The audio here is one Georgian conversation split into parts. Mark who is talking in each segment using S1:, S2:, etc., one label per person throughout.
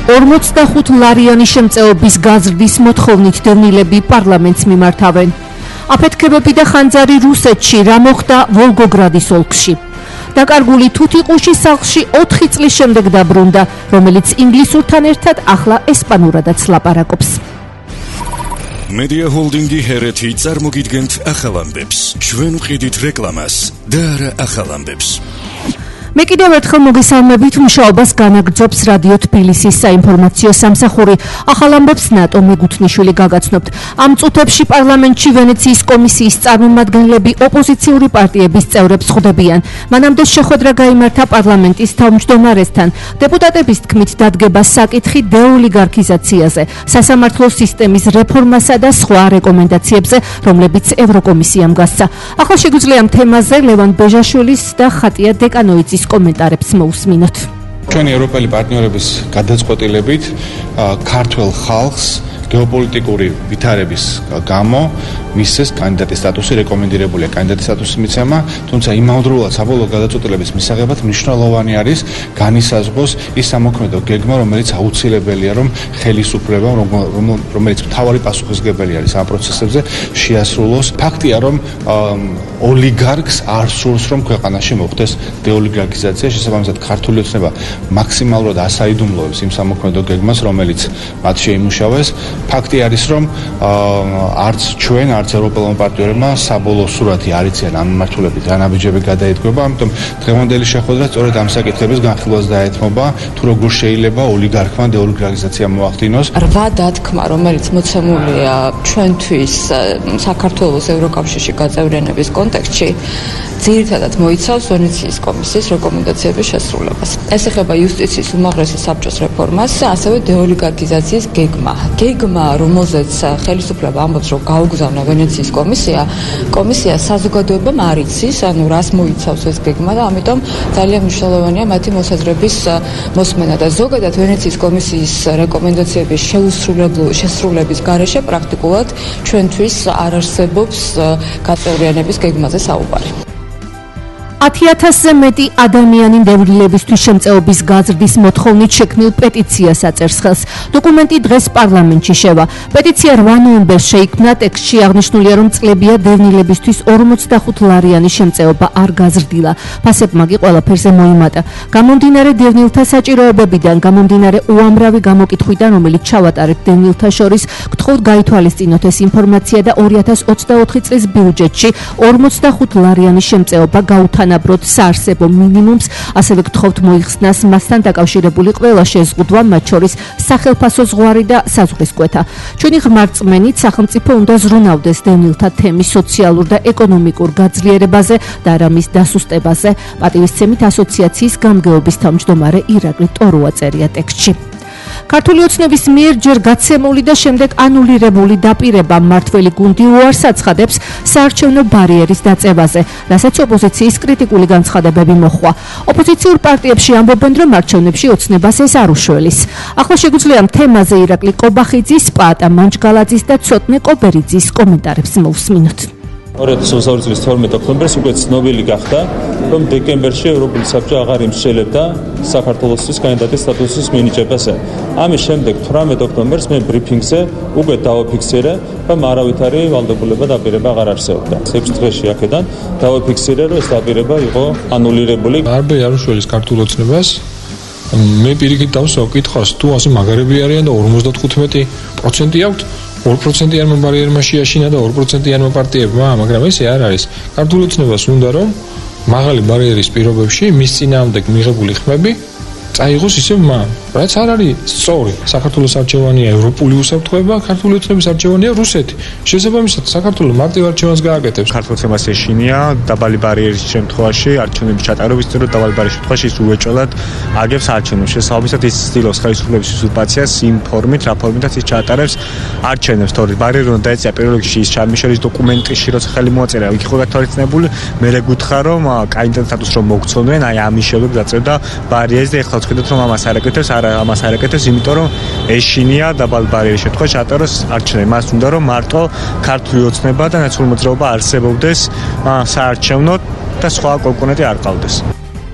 S1: 45 ლარიანი შემწეობის გაზრდის მოთხოვნით დევნილები პარლამენტს მიმართავენ. აფეთქებები და ხანძარი რუსეთში, რა მოხდა ვოლგოგრადის ოლქში. დაკარგული თუთიყუში სახლში 4 წლის შემდეგ დაბრუნდა, რომელიც ინგლისურთან ერთად ახლა ესპანურადაც ლაპარაკობს.
S2: Media Holding-ი ჰერეთი წარმოგიდგენთ ახალ ამბებს. ჩვენ ვყიდით რეკლამას და არა ახალ ამბებს.
S1: მე კიდევ ერთხელ მოგესალმებით, მუშაობას განაგრძობს რადიო თბილისის საინფორმაციო სამსახური. ახალ ამბებს ნატო მეგუთნიშვილი გაგაცნობთ. ამ წუთებში პარლამენტში ვენეციის კომისიის წარმომადგენლები ოპოზიციური პარტიების წევრებს ხვდებიან. მანამდე შეხვედრა გაიმართა პარლამენტის თავმჯდომარესთან. დეპუტატების თქმით დადგება საკითხი დეოლიგარქიზაციაზე, სასამართლო სისტემის რეფორმასა და სხვა რეკომენდაციებზე, რომლებიც ევროკომისიამ გასცა. ახლა შეგვიძლია ამ თემაზე ლევან ბეჟაშვილის და ხატია დეკანოვიცის კომენტარებს მოусმინოთ.
S3: ჩვენი ევროპელი პარტნიორების გადაწყვეტილებით ქართველ ხალხს გეოპოლიტიკური ვითარების გამო მისცეს კანდიდატის სტატუსი, რეკომენდირებულია კანდიდატის სტატუსის მიცემა, თუმცა იმავდროულად საბოლოო გადაწყვეტილების მისაღებად მნიშვნელოვანი არის განისაზღვროს ის სამოქმედო გეგმა, რომელიც აუცილებელია, რომ ხელისუფლება, რომელიც მთავარი პასუხისმგებელი არის ამ პროცესებზე, შეასრულოს. ფაქტია, რომ ოლიგარქს არ სურს, რომ ქვეყანაში მოხდეს დეოლიგარქიზაცია, შესაბამისად ქართული ოცნება მაქსიმალურად ასაიდუმლოებს იმ სამოქმედო გეგმას, რომელიც მათ შეიმუშავეს. ფაქტი არის, რომ არც ჩვენ, არც ევროპელმა პარტნიორებმა საბოლოო სურათი არ იციან ამ მიმართულებით რა ნაბიჯები გადაედგება, ამიტომ დღევანდელი შეხვედრა სწორედ ამ საკითხების განხილვას დაეთმობა, თუ როგორ შეიძლება ოლიგარქმა დეოლიგარქიზაცია მოახდინოს.
S4: 8 დათქმა, რომელიც მოცემულია ჩვენთვის საქართველოს ევროკავშირში გაწევრიანების კონტექსტში, ძირითადად მოიცავს ვენეციის კომისიის რეკომენდაციების შესრულებას. ეს ეხება იუსტიციის უმაღლესი საბჭოს რეფორმას, ასევე დეოლიგარქიზაციის გეგმა, რომელზეც ხელისუფლება ამბობს, რომ გაუგზავნა ვენეციის კომისია საზოგადოებამ არ იცის, ანუ რას მოიცავს ეს გეგმა და ამიტომ ძალიან მნიშვნელოვანია მათი მოსაზრების მოსმენა და ზოგადად ვენეციის კომისიის რეკომენდაციების შესრულების გარეშე პრაქტიკულად ჩვენთვის არ არსებობს გაწევრიანების გეგმაზე საუბარი.
S1: 10,000-ზე მეტი ადამიანი დევნილებისთვის შემწეობის გაზრდის მოთხოვნით შექმნილ პეტიციას აწერს ხელს. დოკუმენტი დღეს პარლამენტში შევა. პეტიცია 8 ნოემბერს შეიქმნა, ტექსტში აღნიშნულია, რომ წლებია დევნილებისთვის 45 ლარიანი შემწეობა არ გაზრდილა. ფასებმა კი ყველაფერზე მოიმატა. გამომდინარე დევნილთა საჭიროებებიდან, გამომდინარე უამრავი გამოკითხვიდან, რომელიც ჩავატარეთ დევნილთა შორის, გთხოვთ გაითვალისწინოთ ეს ინფორმაცია და 2024 წლის ბიუჯეტში 45 ლარიანი შემწეობა გაუთანა საარსებო მინიმუმს, ასევე გთხოვთ მოიხსნას მასთან დაკავშირებული ყველა შეზღუდვა, მათ შორის სახელფასო ზღვარი და საზღვრისკვეთა. ჩვენი ღმერთწმენით სახელმწიფო უნდა ზრუნავდეს დევნილთა თემის სოციალურ და ეკონომიკურ გაძლიერებაზე და არა მის დასუსტებაზე. პატივისცემით ასოციაციის გამგეობის თავმჯდომარე ირაკლი ტორუა წერია ტექსტში. ქართული ოცნების მიერ ჯერ გაცემული და შემდეგ ანულირებული დაპირება მმართველი გუნდი უარს აცხადებს საარჩევნო ბარიერის დაწევაზე, რასაც ოპოზიციის კრიტიკული განცხადებები მოჰყვა. ოპოზიციურ პარტიებში ამბობენ, რომ არჩევნებში ოცნებას ეს არ უშველის. ახლა შეგვიძლია ამ თემაზე ირაკლი კობახიძის, პაატა მანჯგალაძის და ცოტნე კობერიძის კომენტარებს მოусმინოთ.
S5: 2022 წლის 12 ოქტომბერს უკვე ცნობილი გახდა, რომ დეკემბერში ევროპული საბჭო აღარ იმსჯელებდა საქართველოსთვის კანდიდატის სტატუსის მინიჭებაზე. ამის შემდეგ 18 ოქტომბერს მე ბრიფინგზე უკვე დავაფიქსირე, რომ არავითარი ვალდებულება დაპირება აღარ არსებობდა. 6 დღეში აქედან დავაფიქსირე, რომ ეს დაპირება იყო ანულირებული.
S3: არბე არ უშველის ქართულ ოცნებას. მე პირიქით დავსვავ კითხვას, თუ ასე მაგარები არიან და 55% აქვთ 2%-იანმა ბარიერმა შეაშინა და 2%-იანმა პარტიებმა, მაგრამ ესე არ არის. ქართულ ოცნებას უნდა რომ მაღალი ბარიერის პირობებში მის წინააღმდეგ მიღებული ხმები წაიღოს ისევ მან, რაც არ არის სწორი. საქართველოს არჩევანია ევროპული უსაფრთხოება, ქართული ოცნების არჩევანია რუსეთი. შესაბამისად, საქართველოს მარტივ არჩევანს გააკეთებს.
S6: ქართულ ოცნებას ეშინია დაბალი ბარიერის შემთხვევაში, არჩევნების ჩატარების წინ დაბალი ბარიერის შემთხვევაში ის უეჭველად აგებს არჩევნებს. შესაბამისად, ის ცდილობს ხელისუფლების უზურპაციას იმ ფორმით, რა ფორმითაც ის ჩატარებს არჩევნებს. თორე ბარიერი უნდა დაეწია პირველ რიგში ის ჩამიშერის დოკუმენტში, როცა ხელი მოაწერა, იქ იყო გათვალისწინებული, მე გითხრა რომ კანდიდატ სტატუსს რომ მოგცნობენ, აი ამის შემდეგ დაწერდა ბარიერს და ეხლა ვხედავთ რომ ამას არ აკეთებს, იმიტომ რომ ეშინია დაბალი ბარიერის შემთხვევაში ჩატაროს არჩევნები. მას უნდა რომ მარტო ქართული ოცნება და ნაციონალური მოძრაობა არსებობდეს საარჩევნოდ და სხვა კონკურენტი არ ყავდეს.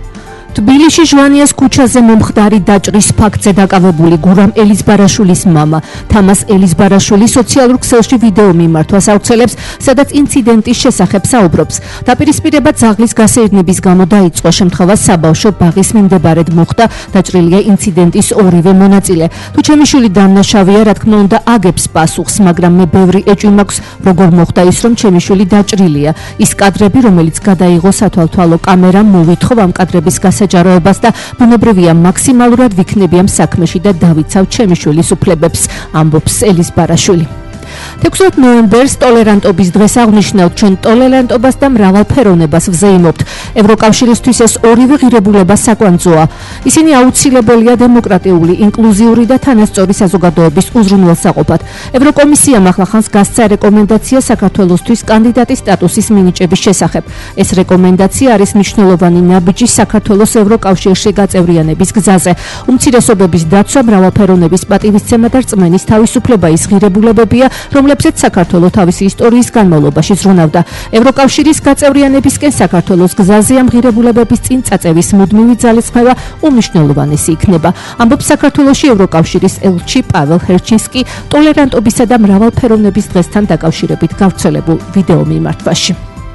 S1: თბილისში ჟვანიას ქუჩაზე მომხდარი დაჭრის ფაქტზე დაკავებული გურამ ელიზბარაშვილის მამა თამას ელიზბარაშვილი სოციალურ ქსელში ვიდეო მიმართვას აუცილებს, სადაც ინციდენტის შესახებ საუბრობს. დაპირისპირება ძაღლის გასეირნების გამო დაიწყო, შემთხვევა საბავშვო ბაღის მიმდებარედ მოხდა, დაჭრილია ინციდენტის ორივე მონაწილე. თუ ჩემი შვილი დამნაშავეა, რა თქმა უნდა აგებს პასუხს, მაგრამ მე ბევრი ეჭვი მაქვს, როგორ მოხდა ის, რომ ჩემი შვილი დაჭრილია. ის კადრები, რომელიც გადაიღო სათვალთვალო კამერამ, მოვითხოვ ამ კადრების საჯაროებას და ბუნებრივია მაქსიმალურად ვიქნები ამ საქმეში და დავიცავ ჩემი შვილის უფლებებს, ამბობს ელიზბარაშვილი. 16 ნოემბერს ტოლერანტობის დღეს აღნიშნავთ, ჩვენ ტოლერანტობას და მრავალფეროვნებას ვზეიმობთ. ევროკავშირისთვის ეს ორივე ღირებულება საკვანძოა. ისინი აუცილებელია დემოკრატიული, ინკლუზიური და თანასწორი საზოგადოების უზრუნველსაყოფად. ევროკომისიამ ახლახანს გასცა რეკომენდაცია საქართველოსთვის კანდიდატის სტატუსის მინიჭების შესახებ. ეს რეკომენდაცია არის მნიშვნელოვანი ნაბიჯი საქართველოს ევროკავშირში გაწევრიანების გზაზე. უმცირესობების დაცვა, მრავალფეროვნების პატივისცემა და რწმენის თავისუფლება ის ღირებულებებია, რომლებზეც საქართველო თავისი ისტორიის განმავლობაში ზრუნავდა. ევროკავშირის გაწევრიანებისკენ საქართველოს გზაზე ამ ღირებულებების წინ წაწევის მუდმივი ძალისხმევა უმნიშვნელოვანესი იქნება. ამბობს საქართველოში ევროკავშირის ელჩი პაվել ჰერჩინსკი ტოლერანტობისა და მრავალფეროვნების დღესთან დაკავშირებით გავრცელებულ ვიდეო მიმართვაში.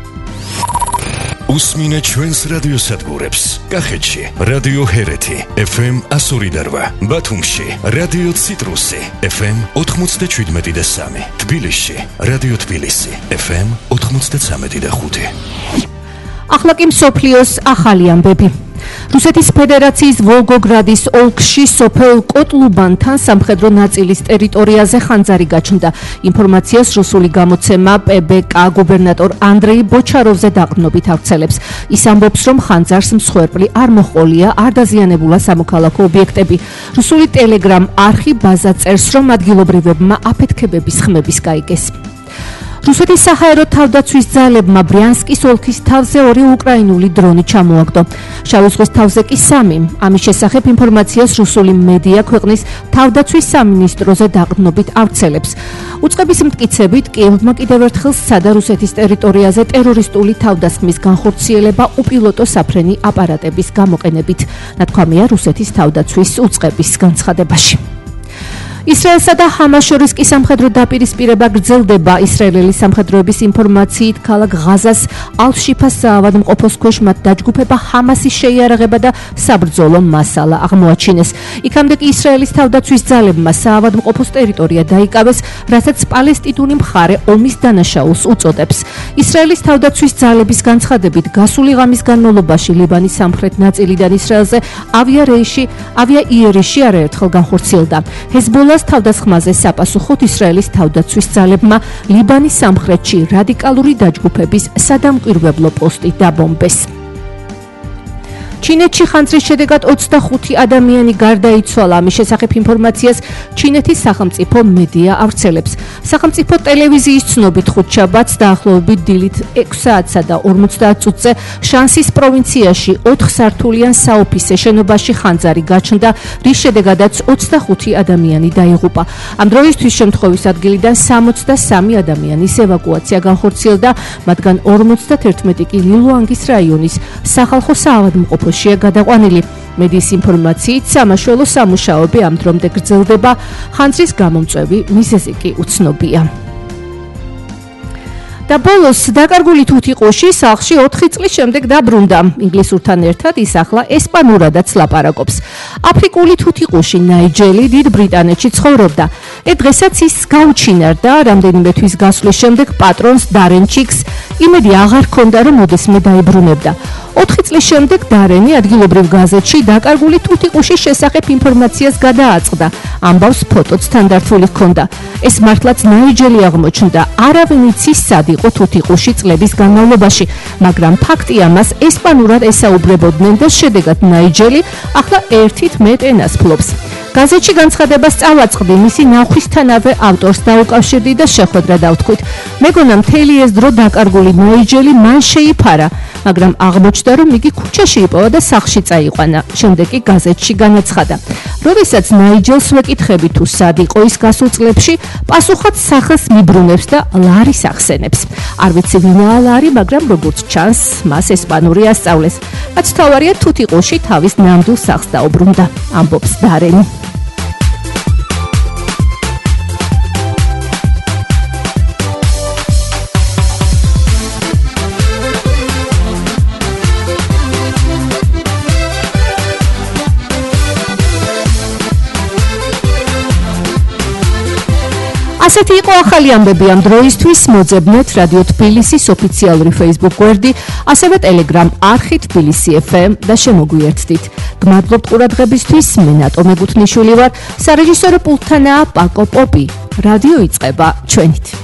S2: უსმინე ჩვენს რადიოსადგურებს. კახეთში რადიო ჰერეთი FM 102.8, ბათუმში რადიო ციტრუსი FM 97.3, თბილისში რადიო თბილისი FM 93.5.
S1: ახლა კი მსოფლიოს ახალი ამბები. რუსეთის ფედერაციის ვოლგოგრადის ოლქში სოფელ კოტლუბანთან სამხედრო ნაწილის ტერიტორიაზე ხანძარი გაჩნდა. ინფორმაციას რუსული გამოცემა PBK გუბერნატორ ანდრეი ბოჩაროვზე დაყრდნობით ავრცელებს. ის ამბობს, რომ ხანძარს მსხვერპლი არ მოჰყოლია, არ დაზიანებულა სამოქალაქო ობიექტები. რუსული ტელეგრამ არხი ბაზა წერს, რომ ადგილობრივებმა აფეთქებების ხმების გაიგეს. რუსეთის საჰაერო თავდაცვის ძალებმა ბრიანსკის ოლქის თავზე 2 უკრაინული დრონი ჩამოაგდო. შავი ზღვის თავზე კი 3. ამის შესახებ ინფორმაციას რუსული მედია ქვეყნის თავდაცვის სამინისტროზე დაყრდნობით ავრცელებს. უწყების მტკიცებით, კიევმა კიდევ ერთხელ სცადა რუსეთის ტერიტორიაზე ტერორისტული თავდასხმის განხორციელება უპილოტო საფრენი აპარატების გამოყენებით. ნათქვამია რუსეთის თავდაცვის უწყების განცხადებაში. ისრაელსა და ჰამას შორის კი სამხედრო დაპირისპირება გრძელდება. ისრაელელი სამხედროების ინფორმაციით, ქალაქ ღაზას ალ-შიფას საავადმყოფოს ქვეშ მათ დაჯგუფება ჰამასის შეიარაღება და საბრძოლო მასალა აღმოაჩინეს. იქამდე კი ისრაელის თავდაცვის ძალებმა საავადმყოფოს ტერიტორია დაიკავეს, რასაც პალესტინური მხარე ომის დანაშაულს უწოდებს. ისრაელის თავდაცვის ძალების განცხადებით, გასული ღამის განმავლობაში ლიბანის სამხრეთ ნაწილიდან ისრაელზე ავიაიერიში არაერთხელ განხორციელდა. ჰეზბოლა თავდასხმაზე საპასუხოდ ისრაელის თავდაცვის ძალებმა ლიბანის სამხრეთში რადიკალური დაჯგუფების სადამკვირვებლო პოსტი დაბომბეს. ჩინეთში ხანძრის შედეგად 25 ადამიანი გარდაიცვალა. ამის შესახებ ინფორმაციას ჩინეთის სახელმწიფო მედია ავრცელებს. სახელმწიფო ტელევიზიის ცნობით ხუთშაბათს დაახლოებით დილით 6 საათსა და 50 წუთზე შანსის პროვინციაში 4 სართულიან საოფისე შენობაში ხანძარი გაჩნდა, რის შედეგადაც 25 ადამიანი დაიღუპა. ამ დროისთვის შემთხვევის ადგილიდან 63 ადამიანის ევაკუაცია განხორციელდა, მათგან 51 კი ლილუანგის რაიონის სახალხო საავადმყოფოში გადაყვანილი. მედიის ინფორმაციით, სამაშველო სამუშაოები ამ დრომდე გრძელდება, ხანძრის გამომწვევი მიზეზი კი უცნობია. და ბოლოს დაკარგული თუთიყუში სახლში 4 წლის შემდეგ დაბრუნდა. ინგლისურთან ერთად ის ახლა ესპანურადაც ლაპარაკობს. აფრიკული თუთიყუში ნაიჯელი დიდ ბრიტანეთში ცხოვრობდა. დღესაც ის გაუჩინარდა, რამდენიმე თვის გასვლის შემდეგ პატრონს დარენჩიკს იმედი აღარ ჰქონდა, რომ ოდესმე დაიბრუნებდა. 4 წლის შემდეგ დარენი ადგილობრივ გაზეთში დაკარგული თუთიყუშის შესახებ ინფორმაციას გადააწყდა. ამბავს ფოტოც თანდართული ჰქონდა. ეს მართლაც ნაიჯელი აღმოჩნდა. არავინ იცის სად იყო თუთიყუში წლების განმავლობაში, მაგრამ ფაქტია მას ესპანურად ესაუბრებოდნენ და შედეგად ნაიჯელი ახლა ერთით მეტ ენას ფლობს. გაზეთში განცხადებას წავაწყდი, მისი ნახვისთანავე ავტორს დაუკავშირდი და შეხვედრა დავთქვით. მეგონა მთელი ეს დრო დაკარგული ნაიჯელი მან შეიფარა, მაგრამ აღმოჩნდა, რომ იგი ქუჩაში იპოვა და სახლში წაიყვანა. შემდეგ კი გაზეთში განაცხადა. როდესაც ნაიჯელს ვეკითხები თუ სად იყო ის გასულ წლებში, პასუხად სახელს მიბრუნებს და ლარის ახსენებს. არ ვიცი ვინაა ლარი, მაგრამ როგორც ჩანს, მას ესპანური ასწავლეს. რაც თავარია თუთიყოში თავის ნამდვილ სახლს დაუბრუნდა, ამბობს დარენი. ასეთი იყო ახალი ამბები ამ დროისთვის. მოძებნეთ რადიო თბილისის ოფიციალური Facebook გვერდი, ასევე Telegram არხი თბილისი FM და შემოგვიერთდით. გმადლობთ ყურადღებისთვის. მე ნატო მეგუთნიშვილი ვარ. სარეჟისორო პულტთანაა პაკო პოპი. რადიო იწყება ჩვენით.